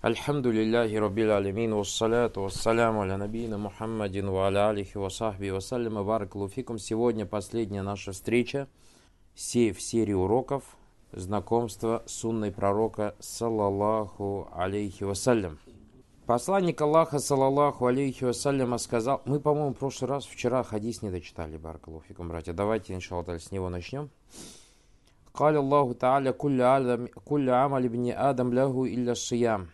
Альхамдулиллахи Раббил Алямин, вассаляту вассаляму аля набийна Мухаммадин ва аля алихи ва сахби вассалям, баракаллаху фикум. Сегодня последняя наша встреча в серии уроков знакомства с сунной пророка, саллаллаху алейхи вассалям. Посланник Аллаха, саллаллаху алейхи вассалям, сказал, мы, по-моему, в прошлый раз, вчера хадис не дочитали, баракаллаху фикум, братья, давайте, иншаллах, с него начнем. قال الله تعالى كل عمل ابن آدم له إلا الصيام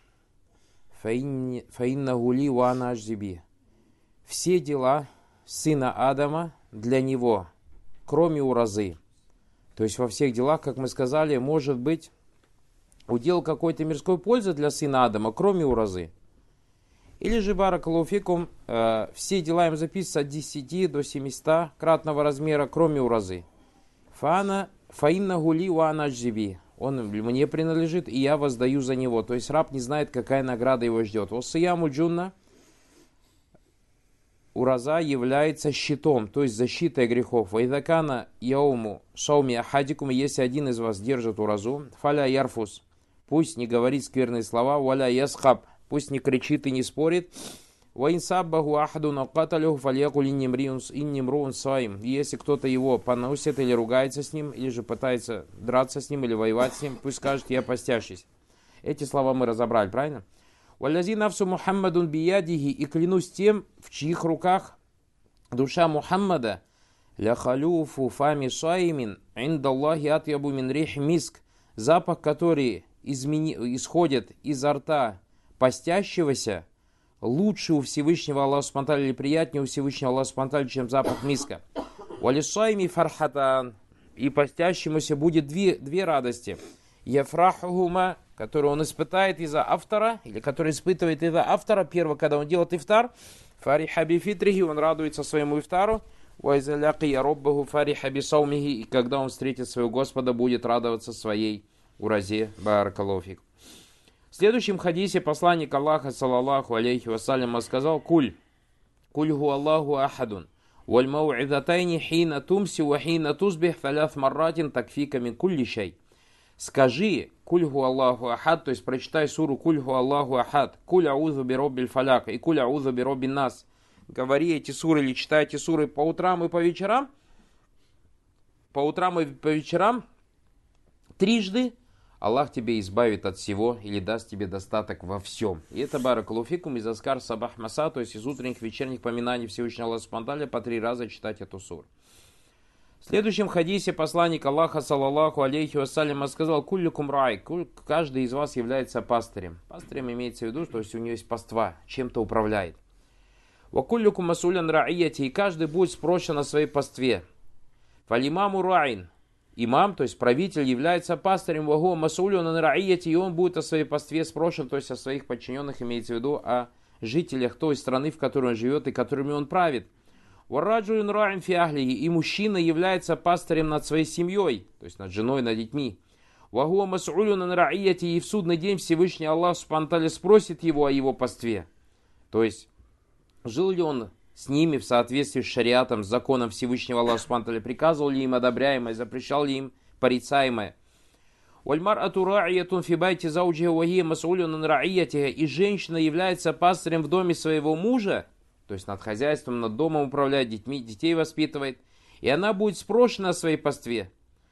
فإنه لي وأنا أجزي به. Все дела сына Адама для него, кроме уразы. То есть во всех делах, как мы сказали, может быть удел какой-то мирской пользы для сына Адама, кроме уразы. Или же, баракаллаху фикум, все дела им записываются от 10 до 700 кратного размера, кроме уразы. Фаиннаху ли ва ана аджзи би. Он мне принадлежит, и я воздаю за него. То есть раб не знает, какая награда его ждет. Вассияму джунна. Ураза является щитом, то есть защитой грехов. Вайдакана яуму шауми ахадикум. Если один из вас держит уразу, фаля ярфус. Пусть не говорит скверные слова. Валя ясхаб. Пусть не кричит и не спорит. Ваинсаббаху ахаду каталюху фальякуль иннимруун саим. Если кто-то его поносит или ругается с ним, или же пытается драться с ним или воевать с ним, пусть скажет, я постящийся. Эти слова мы разобрали, правильно? Валлязи нафсу Мухаммадун биядихи, и клянусь тем, в чьих руках душа Мухаммада, ля халюфу фами шаймин, индаллахи атьябу мин рих миск, запах, который исходит изо рта постящегося, лучше у Всевышнего Аллаха субхану или приятнее у Всевышнего Аллаха субхану, чем запах миска. Валишайми фархатан, и постящемуся будет две радости. Яфрахума, которую он испытает из-за автора, или который испытывает из-за автора, первое, когда он делает ифтар, фариха бифитрихи, он радуется своему ифтару, вайзалякия роббаху фариха бисаумихи, и когда он встретит своего Господа, будет радоваться своей уразе. Баракаллаху фик. В следующем хадисе посланник Аллаха, саллаллаху алейхи вассалям, сказал: куль ху Аллаху ахадун, валь мау'идатайни хина тумси ва хина тузбих фаляф марратин такфика мин кулли шай. Скажи куль ху Аллаху ахад, то есть прочитай суру куль ху Аллаху ахад, куль аузу би роббиль фаляк и куль аузу би роббин нас. Говори эти суры или читай эти суры по утрам и по вечерам. По утрам и по вечерам трижды. Аллах тебе избавит от всего или даст тебе достаток во всем. И это баракаллаху фикум из аскар сабах маса, то есть из утренних вечерних поминаний Всевышнего Аллаха субхану по 3 раза читать эту суру. В следующем хадисе посланник Аллаха, саллаллаху алейхи вассалям, сказал: куллюкум рай, каждый из вас является пастырем. Пастырем имеется в виду, то есть у него есть паства, чем-то управляет. Ва куллюкум масулян раияти, и каждый будет спрошен о своей пастве. Фалимаму раин. Имам, то есть правитель, является пастырем, вагу масулю на раияти, и он будет о своей пастве спрошен, то есть о своих подчиненных, имеется в виду о жителях той страны, в которой он живет и которыми он правит. Вараджулюн раин фиахлихи, и мужчина является пастырем над своей семьей, то есть над женой, над детьми. Вагу масулю на раияти, и в судный день Всевышний Аллах субхану спросит его о его пастве. То есть жил ли он с ними в соответствии с шариатом, с законом Всевышнего Аллаха субхану, приказывал ли им одобряемое, запрещал ли им порицаемое. И женщина является пастырем в доме своего мужа, то есть над хозяйством, над домом управляет, детей воспитывает, и она будет спрошена о своей пастве.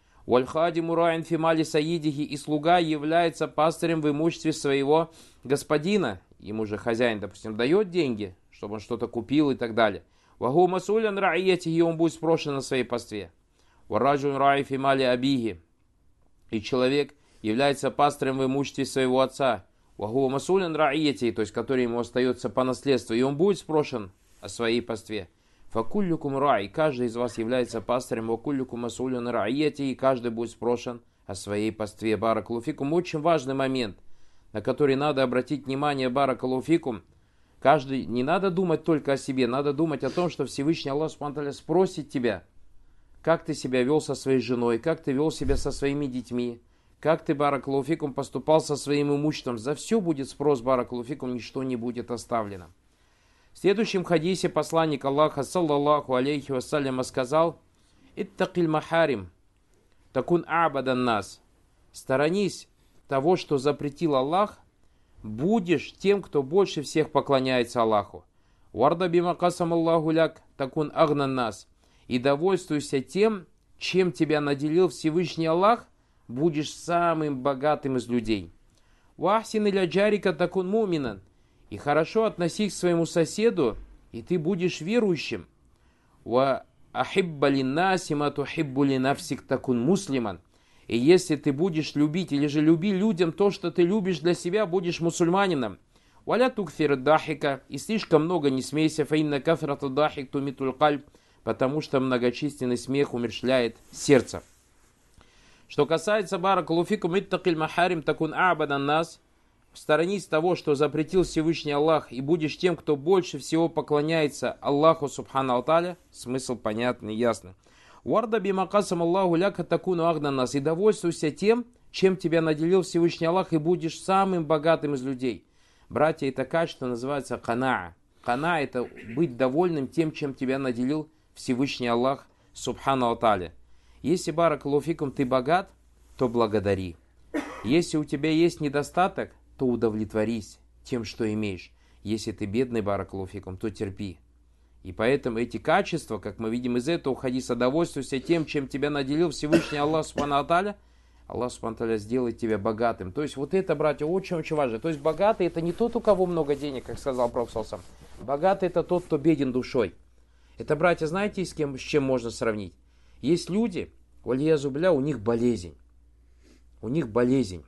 И слуга является пастырем в имуществе своего господина. Ему же хозяин, допустим, дает деньги, чтобы он что-то купил и так далее. Вагу масулян раияти, и он будет спрошен на своей пастве. Вараджун рай фимали абихи, и человек является пастырем в имуществе своего отца. Вагу масулян раияти, то есть который ему остается по наследству, и он будет спрошен о своей пастве. Факуллюкум рай, каждый из вас является пастырем, вакуллюкум масулян раияти, и каждый будет спрошен о своей пастве. Баракаллаху фикум. Очень важный момент, на который надо обратить внимание, баракаллаху фикум. Каждый, не надо думать только о себе, надо думать о том, что Всевышний Аллах субхану спросит тебя, как ты себя вел со своей женой, как ты вел себя со своими детьми, как ты, баракаллаху фикум, поступал со своим имуществом. За все будет спрос, баракаллаху фикум, ничто не будет оставлено. В следующем хадисе посланник Аллаха, саллаллаху алейхи вассалям, сказал: «Иттакиль махарим, такун абадан нас». Сторонись того, что запретил Аллах, будешь тем, кто больше всех поклоняется Аллаху. Варда бима касам Аллаху ляк такун агнан нас. И довольствуйся тем, чем тебя наделил Всевышний Аллах, будешь самым богатым из людей. Вахсин иля джарика такун муминан. И хорошо относись к своему соседу, и ты будешь верующим. Ва ахибба линнаси ма тухиббу линафсик такун муслиман. И если ты будешь любить, или же люби людям то, что ты любишь для себя, будешь мусульманином. Валя тукфир дахика, и слишком много не смейся, фаинна кафрата дахик тумитуль кальб, потому что многочисленный смех умерщвляет сердце. Что касается баракалуфикум иттакиль махарим такун абадан нас, сторонись того, что запретил Всевышний Аллах, и будешь тем, кто больше всего поклоняется Аллаху субхану аталя, смысл понятный и ясный. Варда бимакасам Аллаху ляка такуну агдан нас, и довольствуйся тем, чем тебя наделил Всевышний Аллах, и будешь самым богатым из людей. Братья, это качество называется канаа. Канаа — это быть довольным тем, чем тебя наделил Всевышний Аллах субхану аталя. Если, баракалуфикум, ты богат, то благодари. Если у тебя есть недостаток, то удовлетворись тем, что имеешь. Если ты бедный, баракалуфикум, то терпи. И поэтому эти качества, как мы видим из этого хадиса, довольствуйся тем, чем тебя наделил Всевышний Аллах субхану аталя, Аллах субхану аталя сделает тебя богатым. То есть вот это, братья, очень-очень важно. То есть богатый — это не тот, у кого много денег, как сказал Пророк саллаллаху алейхи ва саллям. Богатый — это тот, кто беден душой. Это, братья, знаете, с чем можно сравнить? Есть люди, валия-язу билля, у них болезнь. У них болезнь.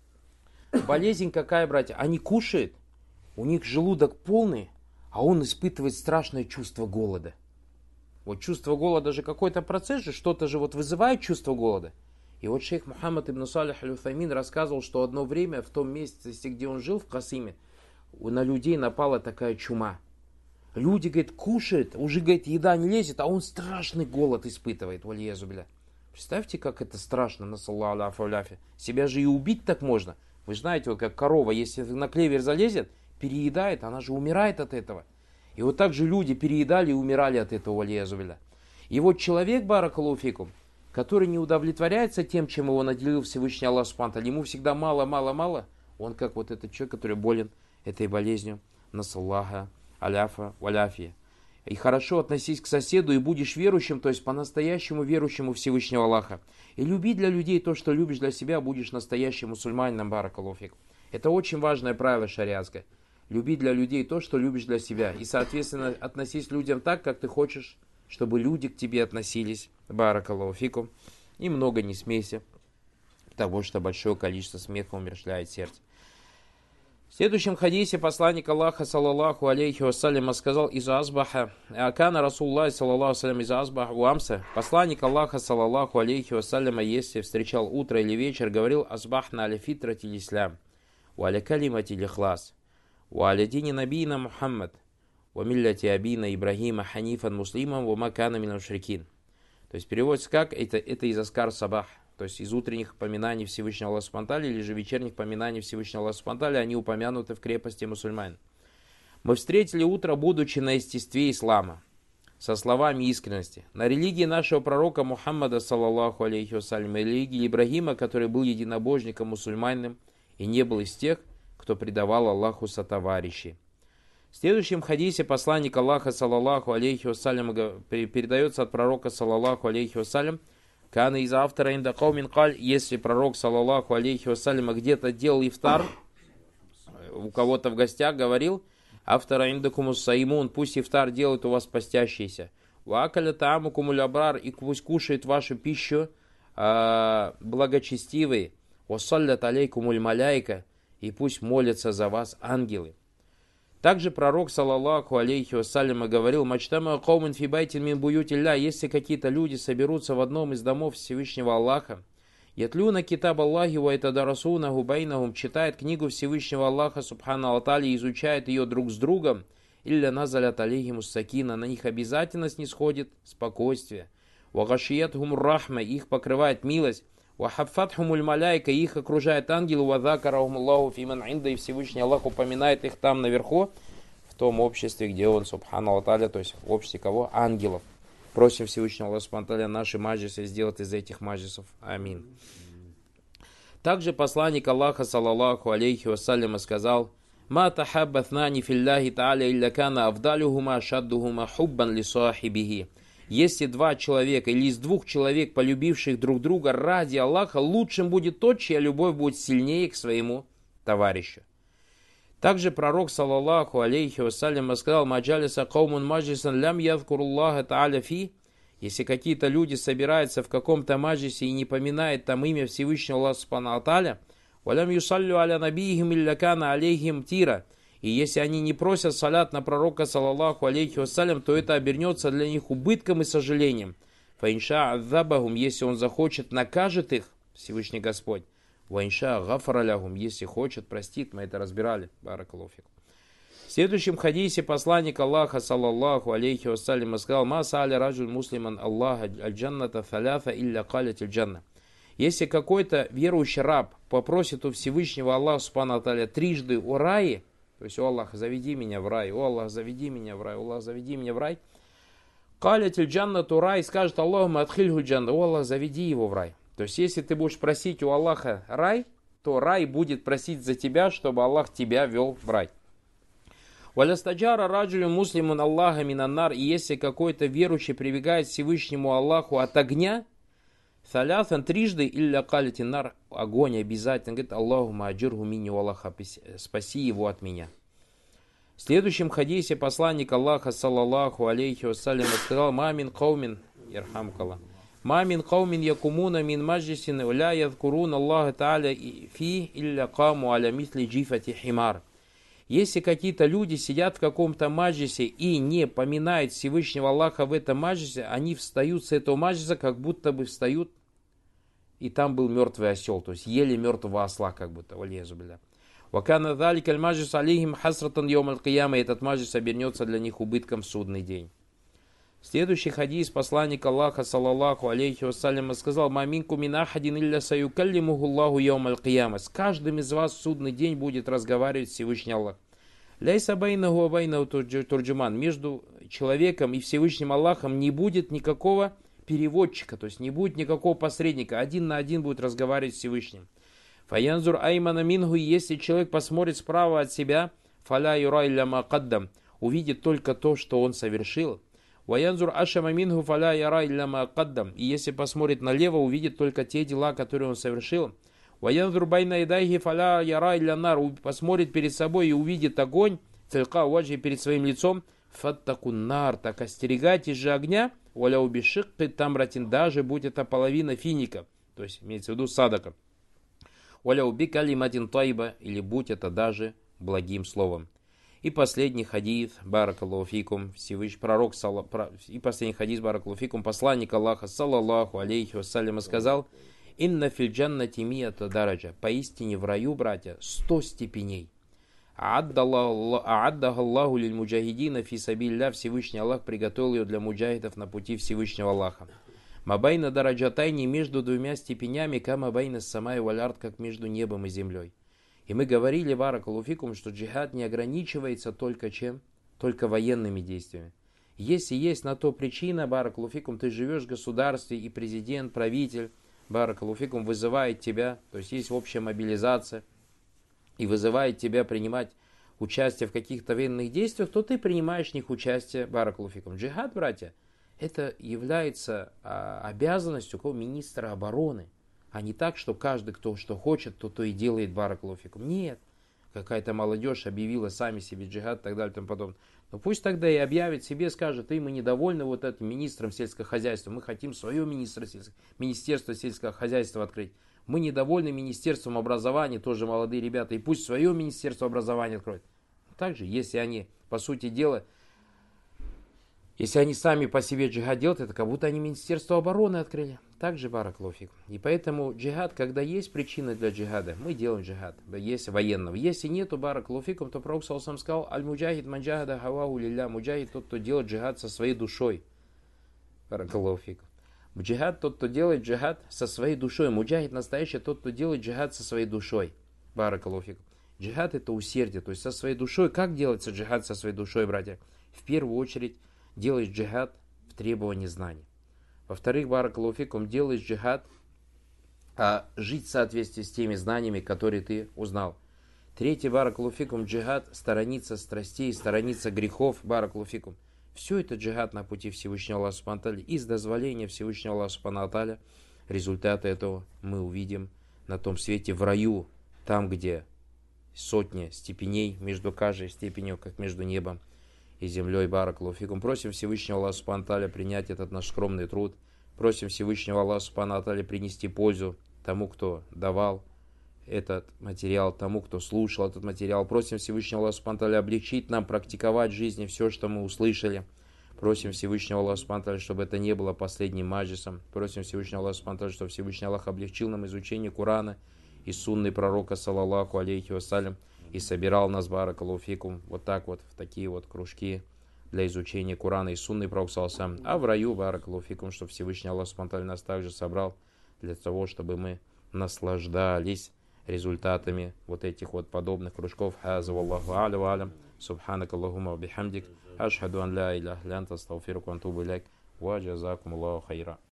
Болезнь какая, братья? Они кушают, у них желудок полный, а он испытывает страшное чувство голода. Вот чувство голода же какой-то процесс же, что-то же вот вызывает чувство голода. И вот шейх Мухаммад ибн Салих аль-Уфаймин рассказывал, что одно время в том месте, где он жил, в Касиме, на людей напала такая чума. Люди, говорит, кушают, уже, говорит, еда не лезет, а он страшный голод испытывает, валия-язу билля. Представьте, как это страшно, насаллаху аляфи. Себя же и убить так можно. Вы знаете, вот как корова, если на клевер залезет, переедает, она же умирает от этого. И вот так же люди переедали и умирали от этого, валия-язу билля. И вот человек, баракалуфикум, который не удовлетворяется тем, чем его наделил Всевышний Аллах субхану ва тааля, ему всегда мало, он как вот этот человек, который болен этой болезнью, насаллаха аляфа валяфия. И хорошо относись к соседу, и будешь верующим, то есть по-настоящему верующему Всевышнего Аллаха. И люби для людей то, что любишь для себя, будешь настоящим мусульманином, баракалуфик. Это очень важное правило шариатское. Люби для людей то, что любишь для себя. И, соответственно, относись к людям так, как ты хочешь, чтобы люди к тебе относились, баракалуфику. И много не смейся, потому что большое количество смеха умерщвляет сердце. В следующем хадисе посланник Аллаха, саллаллаху алейхи вассаляма, сказал: «Иза азбаха, акана Расуллах, саллаллаху алейхи иза азбах уамса». Посланник Аллаха, саллаллаху алейхи вассаляма, если встречал утро или вечер, говорил: «Азбахна аля фитрати лислам, ва аля калимати лихлас, ва аля дини набийна Мухаммад, ва милляти абина Ибрахима ханифан муслиман, ва макана мин мушрикин». То есть переводится как? Это из аскар сабах. То есть из утренних поминаний Всевышнего Аллаха субхану ва тааля или же вечерних поминаний Всевышнего Аллаха субхану ва тааля, они упомянуты в крепости мусульман. Мы встретили утро, будучи на естестве ислама, со словами искренности. На религии нашего пророка Мухаммада, саллаллаху алейхи вассалям, и религии Ибрагима, который был единобожником мусульманином и не был из тех, кто предавал Аллаху сотоварищей. В следующем хадисе посланник Аллаха, саллаллаху алейхи вассалям, передается от пророка, саллаллаху алейхи вассалям: «Кана из автора индакаумин каль», если пророк, саллаллаху алейхи вассалям, где-то делал ифтар, у кого-то в гостях, говорил: «Автора индакумус саимун», пусть ифтар делает у вас постящиеся. «Ваакаля таамукумуль абрар», и пусть кушает вашу пищу благочестивые. «Вассаллят алейкумуль маляйка», и пусть молятся за вас ангелы. Также пророк, саллаллаху алейхи вассалям, говорил: «Мачтама каумин фи байтин мин буютилля», если какие-то люди соберутся в одном из домов Всевышнего Аллаха, ятлюна китаб Аллахи ва ятадарасунаху байнахум, читает книгу Всевышнего Аллаха субхану ва тааля, изучает ее друг с другом, илля назалят алейхимус сакина, на них обязательно снисходит спокойствие. Ва гашиятхум рахма, их покрывает милость. «Вахаффатхумуль маляйка», их окружает ангел, «Вадакарахум Аллаху фиман инда», и Всевышний Аллах упоминает их там наверху, в том обществе, где он, субхану ва тааля, то есть в обществе кого? Ангелов. Просим Всевышнего Аллаха субхану ва тааля наши маджисы сделать из этих маджисов. Амин. Также посланник Аллаха, саллаллаху алейхи вассаляма, сказал: «Ма тахаббатнани филляхи та'аля илля кана авдалюхума шаддухума хуббан ли сахибихи». Если два человека или из двух человек, полюбивших друг друга ради Аллаха, лучшим будет тот, чья любовь будет сильнее к своему товарищу. Также пророк, саллаллаху алейхи вассалям, сказал: «Маджалиса каумун маджлисан лям ядкуруллаха та'аля фи». Если какие-то люди собираются в каком-то маджлисе и не поминают там имя Всевышнего Аллаха субхану ва тааля, «Валям юсаллю аля набийхим илля кана алейхим тира». И если они не просят салят на пророка, саллаллаху алейхи вассалям, то это обернется для них убытком и сожалением. «Фаинша адзабахум», если он захочет, накажет их, Всевышний Господь. «Ваинша гафаралягум», если хочет, простит. Мы это разбирали. Баракаллаху фикум. В следующем хадисе посланник Аллаха, саллаллаху алейхи вассалям, сказал: «Ма сааля раджуль муслиман Аллаха аль-джанната фаляфа илля калят аль-джанна». Если какой-то верующий раб попросит у Всевышнего Аллаха субхану ва тааля трижды о рае, то есть: «О Аллах, заведи меня в рай, о Аллах, заведи меня в рай, о Аллах, заведи меня в рай», калят аль-джаннату, рай скажет: «Аллахума адхильху аль-джанна», о Аллах, заведи его в рай. То есть, если ты будешь просить у Аллаха рай, то рай будет просить за тебя, чтобы Аллах тебя вел в рай. «Валястаджара раджулю муслимун Аллаха минаннар», и если какой-то верующий прибегает к Всевышнему Аллаху от огня, «Салясан» трижды, «Илля калитинар», огонь обязательно, говорит: «Аллахума аджирху мини, Аллаха, спаси его от меня». В следующем хадисе посланник Аллаха, саллаллаху алейхи вассалям, сказал: «Мамин каумин, ирхамкалла, мамин каумин якумуна мин маджлисин, ля ядкурун Аллаха та'аля фи, илля каму аля мисли джифати химар». Если какие-то люди сидят в каком-то маджлисе и не поминают Всевышнего Аллаха в этом маджлисе, они встают с этого маджлиса, как будто бы встают, и там был мертвый осел, то есть ели мертвого осла, как будто. «Вакана залик аль-маджлис алейхим хасратан йом аль-кияма», этот маджлис обернется для них убытком в судный день. Следующий хадис посланник Аллаха, саллаллаху алейхи вассалям, сказал: «Маминку мин ахадин илля саюкаллимуху Аллаху йом аль-кияма». С каждым из вас в судный день будет разговаривать Всевышний Аллах. «Ляйса байнаху ва байнаху турджуман». Между человеком и Всевышним Аллахом не будет никакого переводчика, то есть не будет никакого посредника. Один на один будет разговаривать с Всевышним. «Фаянзур аймана минху», если человек посмотрит справа от себя, «фаля юра илля ма каддам», увидит только то, что он совершил. «Ваянзур ашама минху фаля яра илля ма каддам», и если посмотрит налево, увидит только те дела, которые он совершил. «Ваянзур байна идайхи фаля яра илля нар», посмотрит перед собой и увидит огонь, «тилька ваджи», перед своим лицом. «Фаттакун нар», так остерегайтесь же огня, «валя убишикки тамратин», даже будь это половина финика, то есть имеется в виду садака. «Валя уби калиматин тайба», или будь это даже благим словом. И последний хадис, баракаллаху фикум, Всевышний пророк, и последний хадис, баракаллаху фикум, посланник Аллаха, саллаллаху алейхи вассалям, сказал: «Инна фил джаннати миата дараджа», поистине в раю, братья, 100 степеней. «Ааддаха Аллаху лиль муджахидина фи сабилля», Всевышний Аллах приготовил ее для муджахидов на пути Всевышнего Аллаха. «Мабайна дараджатайни», между двумя степенями, камабайна самай валярд, как между небом и землей. И мы говорили, баракаллаху фикум, что джихад не ограничивается только чем? Только военными действиями. Если есть на то причина, баракаллаху фикум, ты живешь в государстве, и президент, правитель, баракаллаху фикум, вызывает тебя, то есть есть общая мобилизация, и вызывает тебя принимать участие в каких-то военных действиях, то ты принимаешь в них участие, баракаллаху фикум. Джихад, братья, это является обязанностью министра обороны. А не так, что каждый, кто что хочет, то и делает, баракаллаху фикум. Нет. Какая-то молодежь объявила сами себе джихад и так далее и тому подобное. Но пусть тогда и объявит себе, скажет: мы недовольны вот этим министром сельского хозяйства, мы хотим свое министерство сельского хозяйства открыть. Мы недовольны министерством образования, тоже молодые ребята, и пусть свое министерство образования откроют. Также, если они, по сути дела, если они сами по себе джихад делают, это как будто они Министерство обороны открыли. Также, баракаллаху фикум. И поэтому джихад, когда есть причина для джихада, мы делаем джихад, есть военного. Если нету, баракаллаху фикум, то пророк саллаллаху сказал: «Аль-муджахид манджахада хаваху лилля», муджахид тот, кто делает джихад со своей душой. Баракаллаху фикум. Джихад тот, кто делает джихад со своей душой. Муджахид настоящий тот, кто делает джихад со своей душой. Баракаллаху фикум. Джихад это усердие, то есть со своей душой. Как делается джихад со своей душой, братья? В первую очередь делаешь джихад в требовании знаний. Во-вторых, баракаллаху фикум, делаешь джихад а жить в соответствии с теми знаниями, которые ты узнал. Третий, баракалуфикум, джихад, сторониться страстей, сторониться грехов, баракалуфикум. Все это джихад на пути Всевышнего Аллаха Субхану ва Тааля. Из дозволения Всевышнего Аллаха Субхану ва Тааля результаты этого мы увидим на том свете в раю, там, где сотни степеней между каждой степенью, как между небом и землей. Баракалуфикум. Просим Всевышнего Аллаха Субхану ва Тааля принять этот наш скромный труд. Просим Всевышнего Аллаха Субхану ва Тааля принести пользу тому, кто давал этот материал, тому, кто слушал этот материал. Просим Всевышнего Аллаха Субхану ва Тааля облегчить нам практиковать в жизни все, что мы услышали. Просим Всевышнего Аллаха Субхану ва Тааля, чтобы это не было последним маджисом. Просим Всевышнего Аллаха Субхану ва Тааля, чтобы Всевышний Аллах облегчил нам изучение Корана и сунны пророка, саллаллаху алейхи вассалям, и собирал нас, баракалуфикум, вот так вот, в такие вот кружки для изучения Корана и сунны пророка, саллаллаху. А в раю, баракалуфикум, чтобы Всевышний Аллах Субхану ва Тааля нас также собрал для того, чтобы мы наслаждались результатами вот этих вот подобных кружков. Хаза валлаху а'ля ва алям. Субханак Аллахумма ва бихамдик. Ашхаду ан ла иляха илля анта, астагфирука ва атубу иляйк. Ва джазакумуллаху хайра.